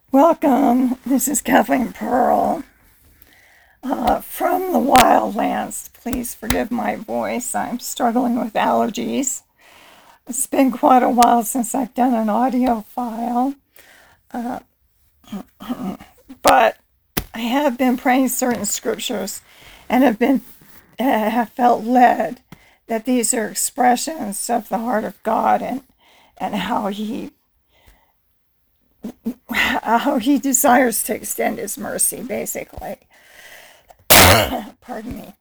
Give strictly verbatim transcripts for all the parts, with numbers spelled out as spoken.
Welcome. This is Kathleen Pearl uh, from the Wildlands. Please forgive my voice. I'm struggling with allergies. It's been quite a while since I've done an audio file, uh, but I have been praying certain scriptures and have been uh, have felt led that these are expressions of the heart of God and and how He how he desires to extend his mercy, basically. Pardon me.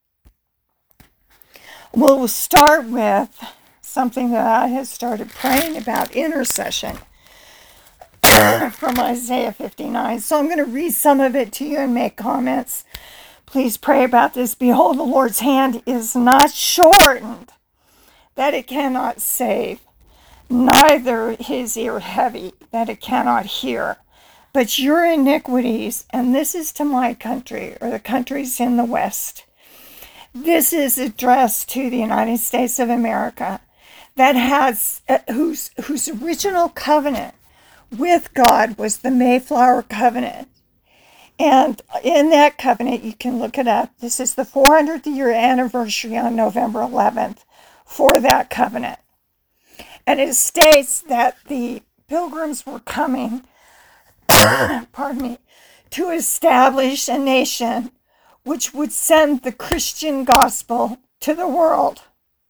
Well, we'll start with something that I had started praying about, intercession, from Isaiah fifty-nine. So I'm going to read some of it to you and make comments. Please pray about this. Behold, the Lord's hand is not shortened, that it cannot save, neither his ear heavy, that it cannot hear. But your iniquities, and this is to my country, or the countries in the West, this is addressed to the United States of America, that has, uh, whose, whose original covenant with God was the Mayflower Covenant. And in that covenant, you can look it up. This is the four hundredth year anniversary on November eleventh for that covenant. And it states that the pilgrims were coming, pardon me, to establish a nation which would send the Christian gospel to the world.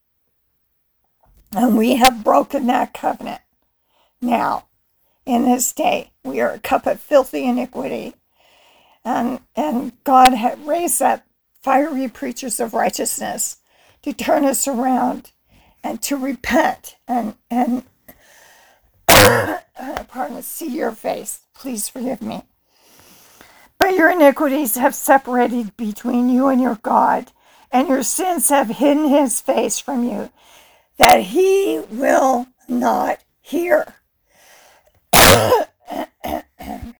And we have broken that covenant. Now, in this day, we are a cup of filthy iniquity. And, and God had raised up fiery preachers of righteousness to turn us around and to repent and, and pardon, see your face. Please forgive me. But your iniquities have separated between you and your God, and your sins have hidden his face from you, that he will not hear.